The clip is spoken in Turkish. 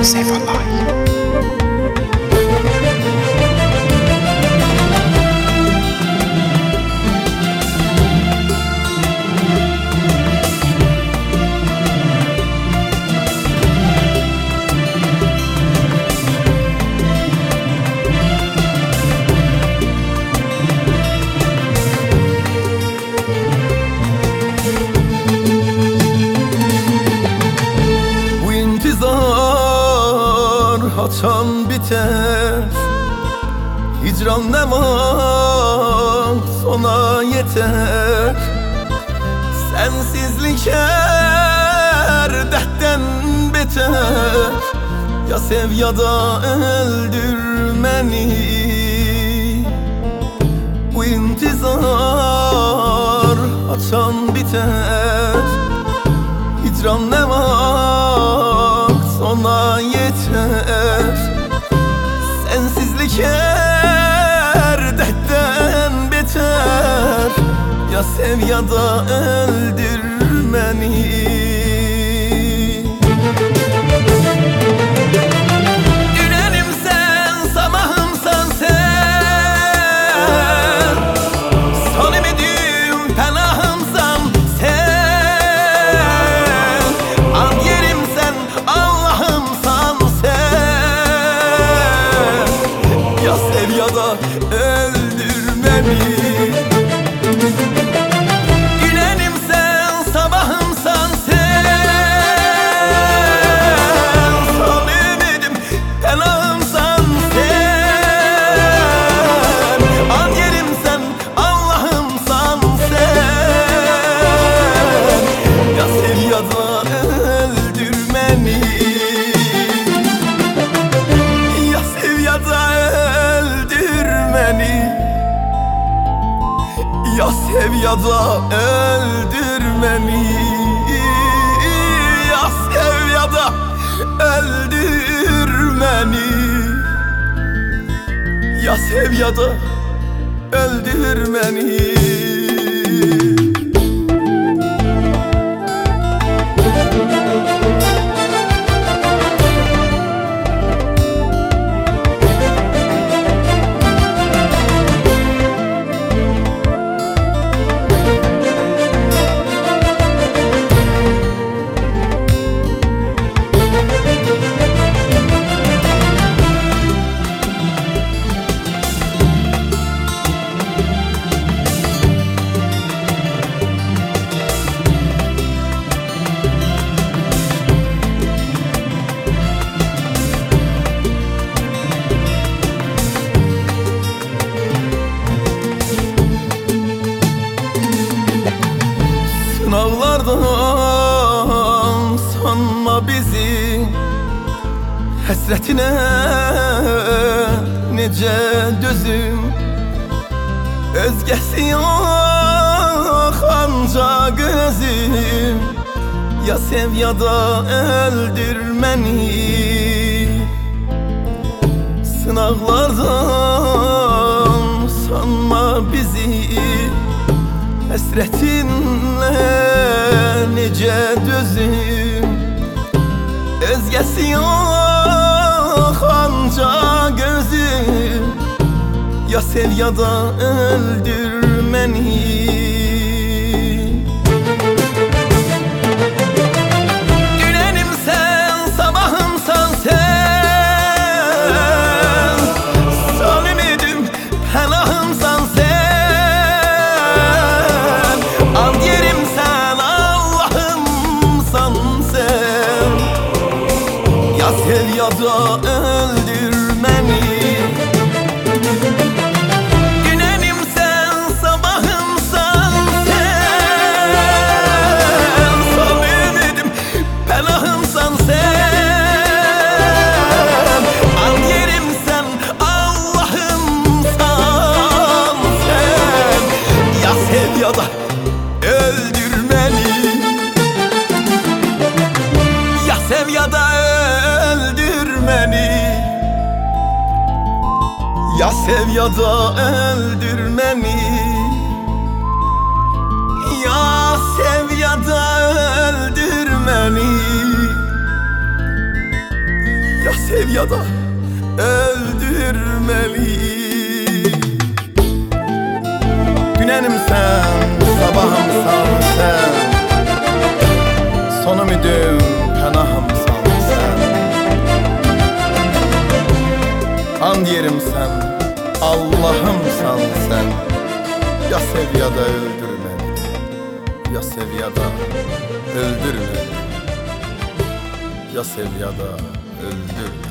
Seyfallah. Haçan biter, hicran ne var sona yeter. Sensizlik her dertten beter. Ya sev ya da öldür beni. Bu intizar haçan biter, hicran ne var sona yeter. Sensizlik her dertten beter. Ya sev ya da öldür beni. Günenim sen, sabahımsan sen, son ümidim, penahımsan sen. An yerim sen, Allah'ımsan sen. Ya sev ya da öldür beni. Günenim sen, sabahımsan sen, son ümidim, penahımsan sen. An yerim sen, Allah'ımsan sen. Ya sev ya da öldür beni. Ya sev ya da öldür beni. Ya sev ya da öldür beni. Ya sev ya da öldür beni. Ya sev ya da öldür beni. Sınavlardan sanma bizi, hasretine nece dözüm. Özgesi yok ancak gözüm. Ya sev ya da öldür beni. Sınavlardan sanma bizi, hasretinle nece dözüm. Özgesi yok ancak gözüm. Ya sev ya da öldür beni. Günenim sen, sabahımsan sen, son ümidim, penahımsan sen. An yerim sen, Allah'ımsan sen. Ya sev ya da öldür beni. Günenim sen, sabahımsan sen, son ümidim, penahımsan sen. An yerim sen, Allah'ımsan sen. Ya sev ya da öldür beni. Ya sev ya da öldür beni. Ya sev ya da öldür beni. Ya sev ya da öldür beni. ya da öldürmeli. Günenimsen, sabahımsan sen, son ümidim, pənahımsan sen. And yerimsen, Allah'ımsan sen. Ya sev ya da öldür beni, ya sev ya da öldür beni, ya sev ya da öldür beni.